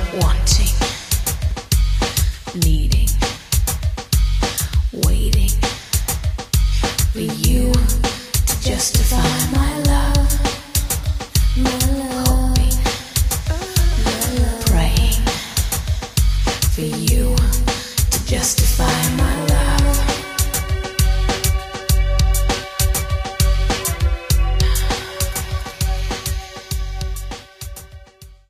wanting, needing, waiting for you to justify my